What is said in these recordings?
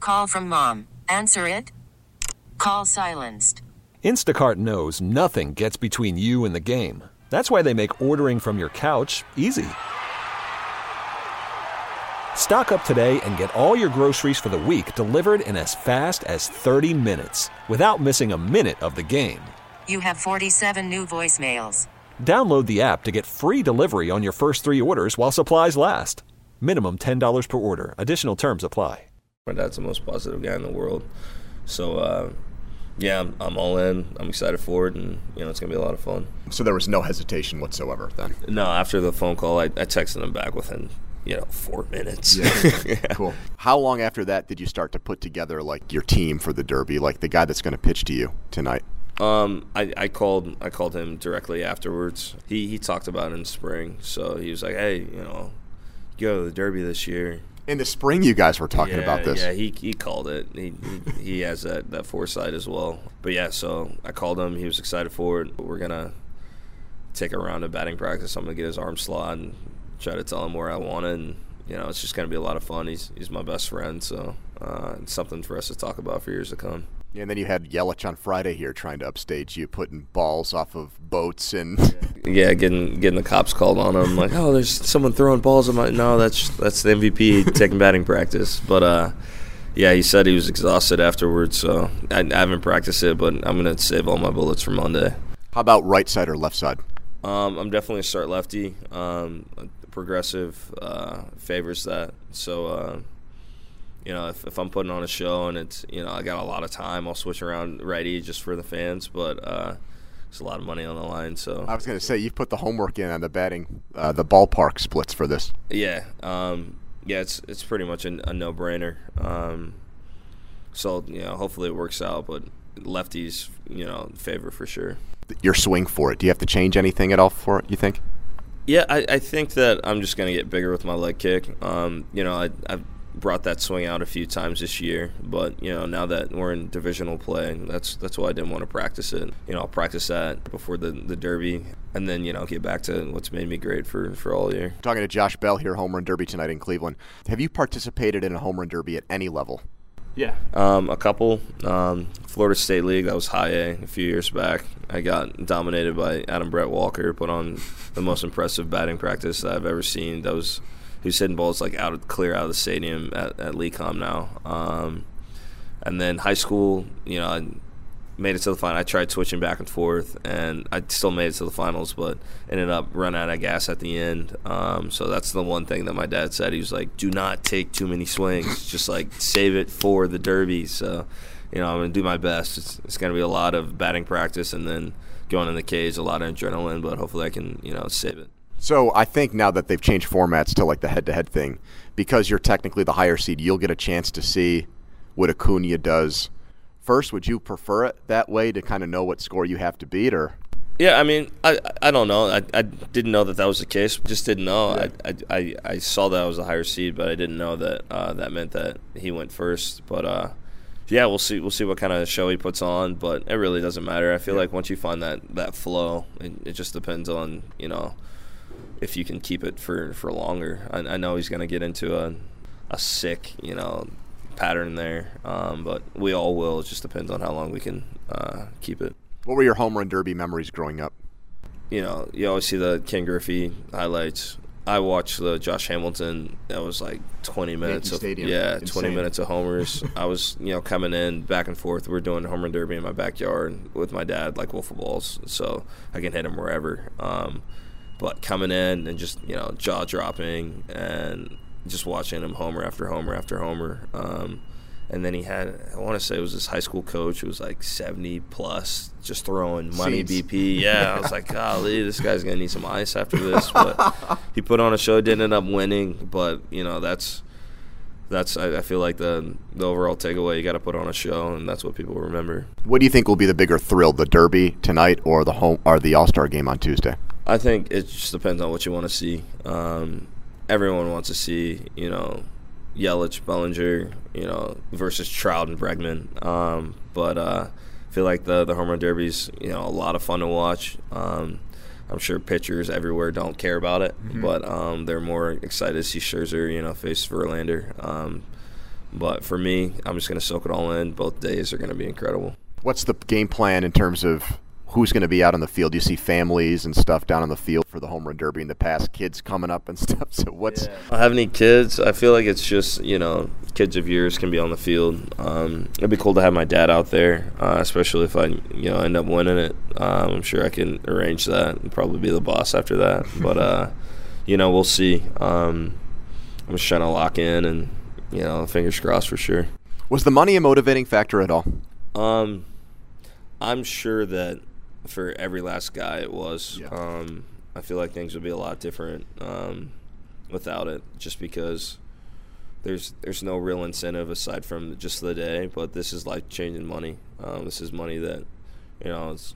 Call from mom. Answer it. Call silenced. Instacart knows nothing gets between you and the game. That's why they make ordering from your couch easy. Stock up today and get all your groceries for the week delivered in as fast as 30 minutes without missing a minute of the game. You have 47 new voicemails. Download the app to get free delivery on your first 3 orders while supplies last. Minimum $10 per order. Additional terms apply. My dad's the most positive guy in the world. So, yeah, I'm all in. I'm excited for it, and, it's going to be a lot of fun. So there was no hesitation whatsoever then? No, after the phone call, I texted him back within 4 minutes. Yeah. Cool. How long after that did you start to put together, like, your team for the Derby, like the guy that's going to pitch to you tonight? I called him directly afterwards. He talked about it in spring, so he was like, hey, go to the Derby this year. In the spring, you guys were talking about this. Yeah, he called it. He has that foresight as well. But yeah, so I called him. He was excited for it. We're gonna take a round of batting practice. I'm gonna get his arm slot and try to tell him where I want it. And it's just gonna be a lot of fun. He's my best friend, so it's something for us to talk about for years to come. Yeah, and then you had Yelich on Friday here trying to upstage you, putting balls off of boats and yeah, getting the cops called on him. Like, oh, there's someone throwing balls. No, that's the MVP taking batting practice. But yeah, he said he was exhausted afterwards. So I haven't practiced it, but I'm gonna save all my bullets for Monday. How about right side or left side? I'm definitely a start lefty. Progressive favors that. So. If I'm putting on a show and it's, I got a lot of time, I'll switch around righty just for the fans. But there's a lot of money on the line. So I was going to say, you've put the homework in on the batting, the ballpark splits for this. Yeah. It's pretty much a no-brainer. So, hopefully it works out. But lefties, favor for sure. Your swing for it, do you have to change anything at all for it, you think? Yeah, I think that I'm just going to get bigger with my leg kick. I've brought that swing out a few times this year, but now that we're in divisional play, that's why I didn't want to practice it. I'll practice that before the Derby, and then get back to what's made me great for all year. Talking to Josh Bell here, home run derby tonight in Cleveland. Have you participated in a home run derby at any level? Yeah, a couple. Florida State League, that was high A a few years back. I got dominated by Adam Brett Walker, put on the most impressive batting practice that I've ever seen. He was hitting balls like clear out of the stadium at LeCom now. And then high school, I made it to the final. I tried switching back and forth, and I still made it to the finals, but ended up running out of gas at the end. So that's the one thing that my dad said. He was like, do not take too many swings. Just, save it for the Derby. So, I'm going to do my best. It's going to be a lot of batting practice and then going in the cage, a lot of adrenaline, but hopefully I can, save it. So I think now that they've changed formats to the head-to-head thing, because you're technically the higher seed, you'll get a chance to see what Acuna does first. Would you prefer it that way to kind of know what score you have to beat, or? Yeah, I mean, I don't know. I didn't know that was the case. Just didn't know. Yeah. I saw that I was a higher seed, but I didn't know that that meant that he went first. But yeah, we'll see. We'll see what kind of show he puts on. But it really doesn't matter. I feel like once you find that flow, it just depends on if you can keep it for longer. I know he's going to get into a sick, pattern there, but we all will. It just depends on how long we can keep it. What were your home run derby memories growing up? You always see the Ken Griffey highlights. I watched the Josh Hamilton. That was 20 minutes of Stadium. Yeah, Insane. 20 minutes of homers. I was coming in back and forth. We're doing home run derby in my backyard with my dad, like wiffle balls, so I can hit them wherever. But coming in and just, jaw dropping and just watching him homer after homer after homer. And then he had, I want to say it was his high school coach who was 70 plus, just throwing money Seeds. BP. Yeah, I was like, golly, this guy's going to need some ice after this. But he put on a show, didn't end up winning. But, that's I feel like the overall takeaway. You got to put on a show, and that's what people remember. What do you think will be the bigger thrill, the Derby tonight or the All-Star game on Tuesday? I think it just depends on what you want to see. Everyone wants to see, Yelich, Bellinger, versus Trout and Bregman. But I feel like the home run derby's, a lot of fun to watch. I'm sure pitchers everywhere don't care about it, but they're more excited to see Scherzer, face Verlander. But for me, I'm just going to soak it all in. Both days are going to be incredible. What's the game plan in terms of who's going to be out on the field? You see families and stuff down on the field for the home run derby in the past, kids coming up and stuff. So what's I don't have any kids. I feel like it's just, kids of yours can be on the field. It'd be cool to have my dad out there, especially if I, end up winning it. I'm sure I can arrange that and probably be the boss after that. But, we'll see. I'm just trying to lock in and, fingers crossed for sure. Was the money a motivating factor at all? I'm sure that for every last guy it was. Yeah. I feel like things would be a lot different without it, just because there's no real incentive aside from just the day. But this is life-changing money. This is money that it's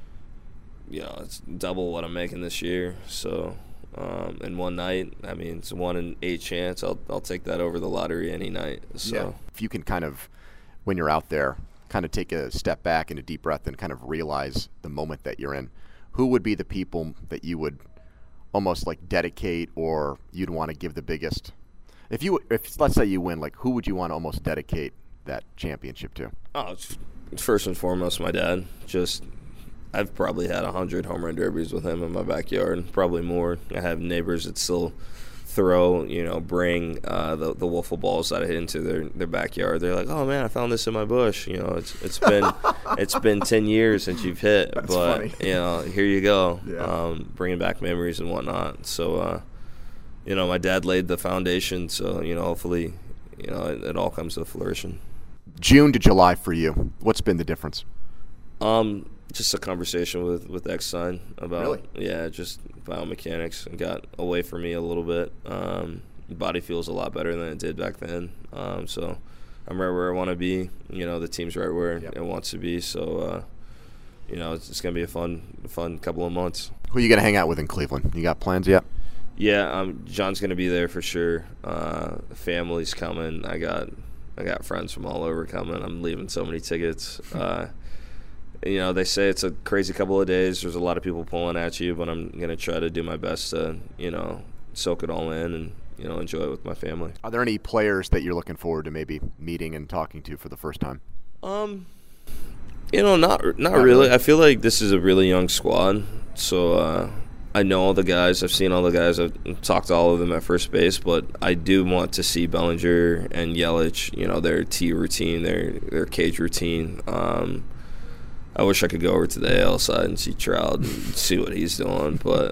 double what I'm making this year. So in one night, I mean, it's 1 in 8 chance. I'll take that over the lottery any night. So yeah. If you can kind of, when you're out there, kind of take a step back and a deep breath and kind of realize the moment that you're in, who would be the people that you would almost dedicate, or you'd want to give the biggest? If let's say you win, who would you want to almost dedicate that championship to? Oh, it's first and foremost my dad. I've probably had 100 home run derbies with him in my backyard, probably more. I have neighbors that still throw, bring the wiffle balls that I hit into their backyard. They're like, "Oh man, I found this in my bush." It's been 10 years since you've hit, That's but funny. here you go, Yeah. bringing back memories and whatnot. So, my dad laid the foundation. So, hopefully, it all comes to fruition. June to July for you, what's been the difference? Just a conversation with ex-son about just biomechanics, and got away from me a little bit. Body feels a lot better than it did back then. So I'm right where I want to be. The team's right where it wants to be. So it's going to be a fun couple of months. Who are you going to hang out with in Cleveland? You got plans yet? Yeah, John's going to be there for sure. Family's coming. I got friends from all over coming. I'm leaving so many tickets. They say it's a crazy couple of days. There's a lot of people pulling at you, but I'm going to try to do my best to, soak it all in and, enjoy it with my family. Are there any players that you're looking forward to maybe meeting and talking to for the first time? Not really. I feel like this is a really young squad. So I know all the guys. I've seen all the guys. I've talked to all of them at first base, but I do want to see Bellinger and Yelich, their tee routine, their cage routine. I wish I could go over to the AL side and see Trout and see what he's doing. But,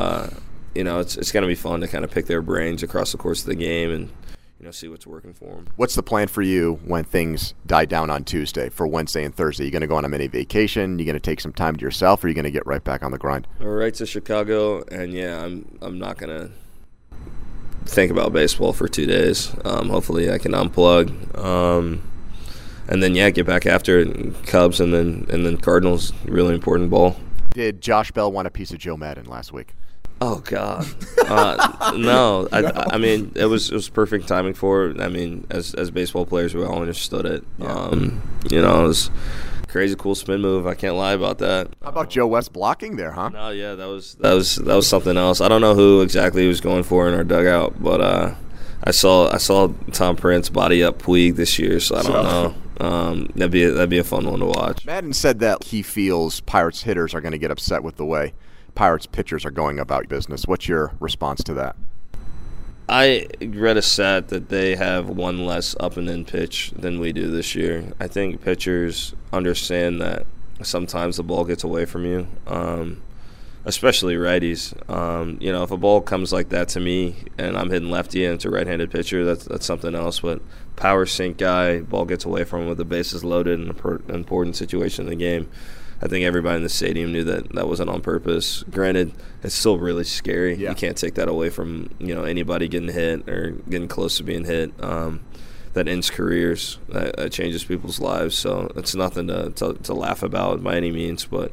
it's going to be fun to kind of pick their brains across the course of the game and, see what's working for them. What's the plan for you when things die down on Tuesday for Wednesday and Thursday? You going to go on a mini vacation? You going to take some time to yourself, or are you going to get right back on the grind? Right to Chicago, and, I'm not going to think about baseball for 2 days. Hopefully I can unplug. And then, get back after it. Cubs and then Cardinals, really important ball. Did Josh Bell want a piece of Joe Madden last week? Oh, God. No. I mean, it was perfect timing for it. I mean, as baseball players, we all understood it. Yeah. It was a crazy cool spin move. I can't lie about that. How about Joe West blocking there, huh? No, yeah, that was something else. I don't know who exactly he was going for in our dugout, but I saw Tom Prince body up Puig this year, so I don't know. That'd be a fun one to watch. Madden said that he feels Pirates hitters are going to get upset with the way Pirates pitchers are going about business. What's your response to that? I read a stat that they have one less up and in pitch than we do this year. I think pitchers understand that sometimes the ball gets away from you, especially righties. If a ball comes like that to me and I'm hitting lefty and it's a right-handed pitcher, that's something else. But power sink guy, ball gets away from him with the bases loaded in an important situation in the game. I think everybody in the stadium knew that wasn't on purpose. Granted, it's still really scary. Yeah. You can't take that away from anybody getting hit or getting close to being hit. That ends careers. That changes people's lives. So it's nothing to laugh about by any means. But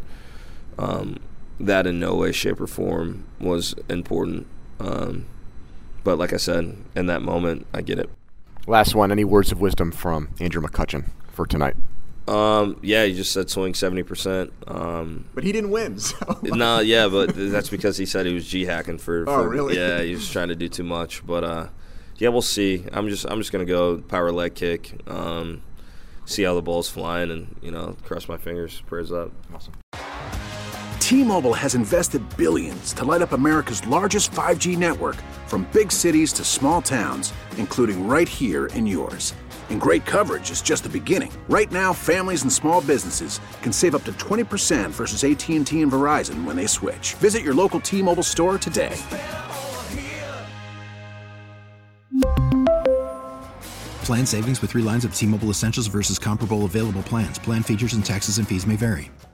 that in no way, shape, or form was important. But like I said, in that moment, I get it. Last one. Any words of wisdom from Andrew McCutchen for tonight? He just said swing 70%. But he didn't win. So. No, but that's because he said he was G-hacking for Oh, really? Yeah, he was trying to do too much. But, Yeah, we'll see. I'm just gonna go power leg kick. See how the ball's flying, and cross my fingers. Prayers up. Awesome. T-Mobile has invested billions to light up America's largest 5G network, from big cities to small towns, including right here in yours. And great coverage is just the beginning. Right now, families and small businesses can save up to 20% versus AT&T and Verizon when they switch. Visit your local T-Mobile store today. Plan savings with 3 lines of T-Mobile Essentials versus comparable available plans. Plan features and taxes and fees may vary.